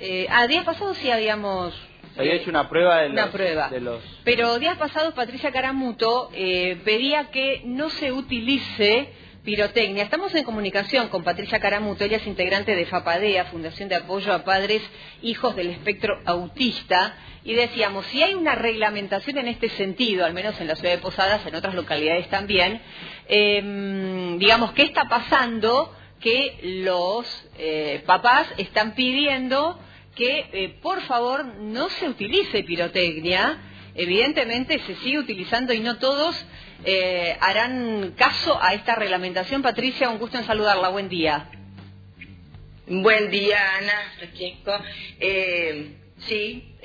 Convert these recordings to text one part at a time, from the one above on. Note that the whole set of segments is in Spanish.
días pasados sí habíamos... Se había hecho una prueba de los... Pero días pasados Patricia Caramuto pedía que no se utilice pirotecnia. Estamos en comunicación con Patricia Caramuto, ella es integrante de FAPADEA, Fundación de Apoyo a Padres Hijos del Espectro Autista, y decíamos, si hay una reglamentación en este sentido, al menos en la ciudad de Posadas, en otras localidades también, digamos, ¿qué está pasando? Que los papás están pidiendo que por favor no se utilice pirotecnia. Evidentemente se sigue utilizando y no todos harán caso a esta reglamentación. Patricia, un gusto en saludarla, buen día. Buen día, Ana, Francesco. Sí,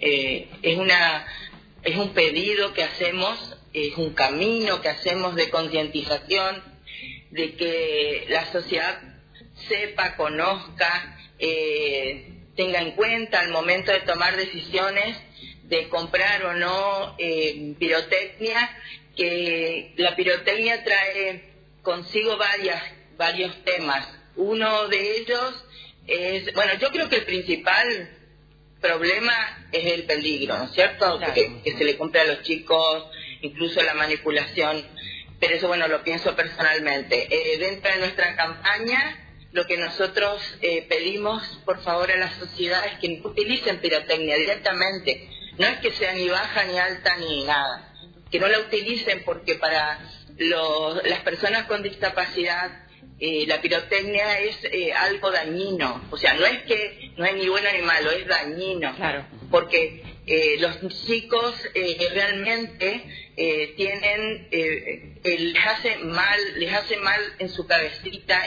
es un pedido que hacemos, es un camino que hacemos de concientización, de que la sociedad sepa, conozca, tenga en cuenta al momento de tomar decisiones de comprar o no pirotecnia, que la pirotecnia trae consigo varios temas. Uno de ellos es, bueno, yo creo que el principal problema es el peligro, ¿no es cierto? Claro. Que se le compra a los chicos, incluso la manipulación, pero eso, bueno, lo pienso personalmente. Dentro de nuestra campaña, lo que nosotros pedimos, por favor, a la sociedad es que no utilicen pirotecnia directamente. No es que sea ni baja, ni alta, ni nada. Que no la utilicen porque para las personas con discapacidad la pirotecnia es algo dañino. O sea, no es ni bueno ni malo, es dañino. Claro. Porque los chicos realmente tienen les hace mal en su cabecita,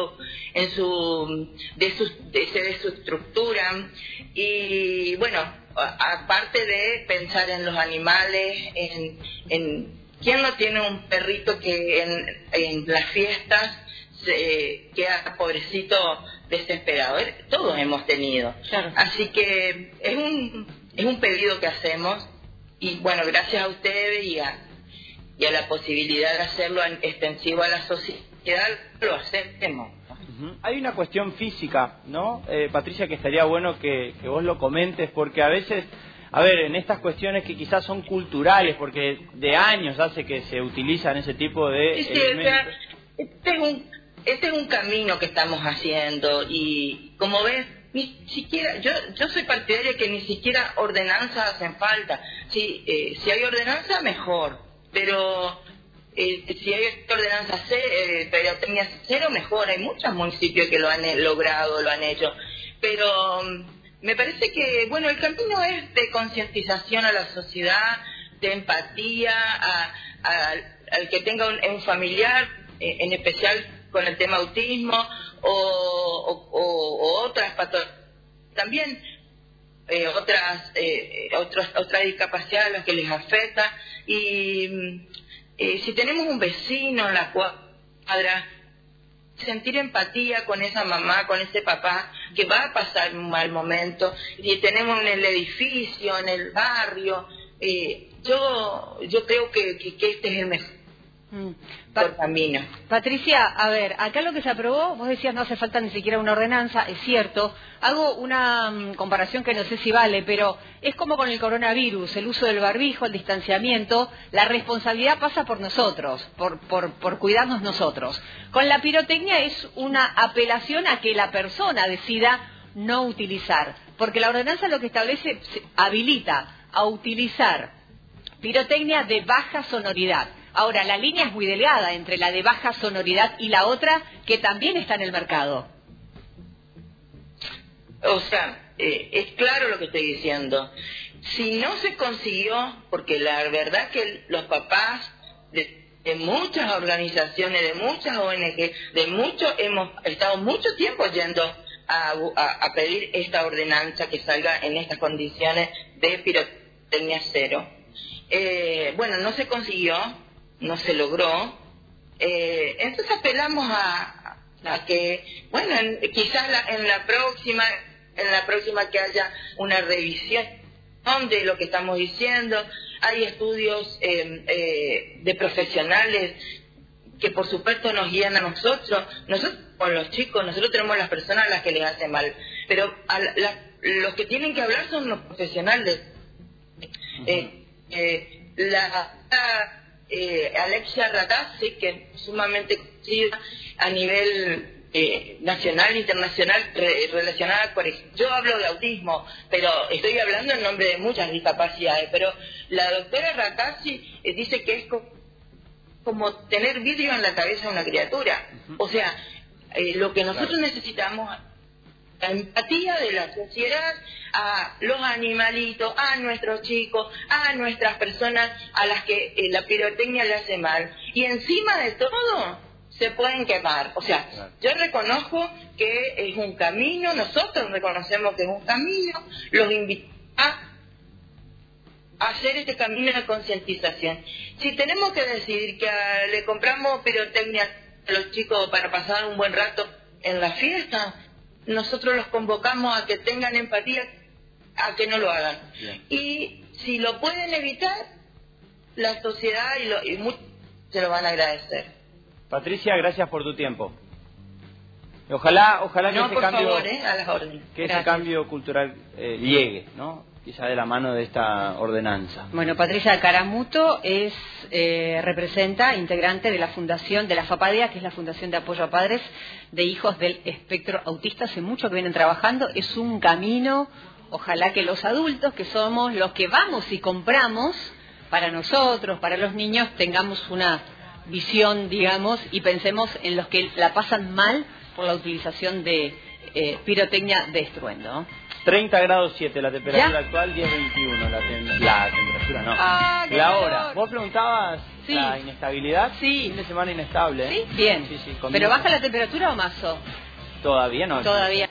se desestructuran, y bueno, aparte de pensar en los animales, en quién no tiene un perrito que en las fiestas queda pobrecito desesperado. Todos hemos tenido. Claro. Así que es un pedido que hacemos, y bueno, gracias a ustedes y a la posibilidad de hacerlo extensivo a la sociedad, lo hacemos. Hay una cuestión física, ¿no? Patricia, que estaría bueno que vos lo comentes, porque a veces, a ver, en estas cuestiones que quizás son culturales, porque de años hace que se utilizan ese tipo de elementos. Este es un camino que estamos haciendo, y como ves, ni siquiera, yo soy partidaria que ni siquiera ordenanzas hacen falta. Si hay ordenanza, mejor, pero si hay ordenanza pirotecnia cero, mejor. Hay muchos municipios que lo han logrado, lo han hecho, pero me parece que, bueno, el camino es de concientización a la sociedad, de empatía al que tenga un familiar, en especial con el tema autismo o otras patologías, también otras discapacidades a las que les afecta. Y si tenemos un vecino en la cuadra, sentir empatía con esa mamá, con ese papá que va a pasar un mal momento, y tenemos en el edificio, en el barrio, yo creo que este es el mejor camino. Patricia, a ver, acá lo que se aprobó, vos decías no hace falta ni siquiera una ordenanza, es cierto. Hago una comparación que no sé si vale, pero es como con el coronavirus, el uso del barbijo, el distanciamiento, la responsabilidad pasa por nosotros, por cuidarnos nosotros. Con la pirotecnia es una apelación a que la persona decida no utilizar, porque la ordenanza lo que establece habilita a utilizar pirotecnia de baja sonoridad. Ahora, la línea es muy delgada entre la de baja sonoridad y la otra, que también está en el mercado. O sea, es claro lo que estoy diciendo. Si no se consiguió, porque la verdad que los papás de muchas organizaciones, de muchas ONG, hemos estado mucho tiempo yendo a pedir esta ordenanza que salga en estas condiciones de pirotecnia cero. Bueno, no se consiguió, no se logró, entonces apelamos a que, bueno, quizás en la próxima que haya una revisión de lo que estamos diciendo. Hay estudios de profesionales que por supuesto nos guían a nosotros con los chicos. Nosotros tenemos las personas a las que les hace mal, pero los que tienen que hablar son los profesionales. Alexia Ratazzi, que es sumamente conocida a nivel nacional e internacional, relacionada con... Yo hablo de autismo, pero estoy hablando en nombre de muchas discapacidades, pero la doctora Ratazzi dice que es como tener vidrio en la cabeza de una criatura. O sea, lo que nosotros necesitamos, la empatía de la sociedad a los animalitos, a nuestros chicos, a nuestras personas a las que la pirotecnia le hace mal. Y encima de todo, se pueden quemar. O sea, yo reconozco que es un camino, nosotros reconocemos que es un camino, los invitamos a hacer este camino de concientización. Si tenemos que decidir que le compramos pirotecnia a los chicos para pasar un buen rato en la fiesta, nosotros los convocamos a que tengan empatía, a que no lo hagan. Bien. Y si lo pueden evitar, la sociedad y muchos se lo van a agradecer. Patricia, gracias por tu tiempo. Ojalá que no, este por cambio, favor, a las órdenes. Que ese cambio cultural llegue, ¿no? Quizá de la mano de esta ordenanza. Bueno, Patricia Caramuto es representa, integrante de la fundación de la FAPADEA, que es la Fundación de Apoyo a Padres de Hijos del Espectro Autista. Hace mucho que vienen trabajando. Es un camino, ojalá que los adultos, que somos los que vamos y compramos para nosotros, para los niños, tengamos una visión, digamos, y pensemos en los que la pasan mal por la utilización de pirotecnia de estruendo. 30 grados 7 la temperatura actual, 10:21 la temperatura, no. La hora. ¿Vos preguntabas la inestabilidad? Sí. Fin de semana inestable. Sí, bien. Sí, ¿Pero baja la temperatura o más? Todavía no. Todavía.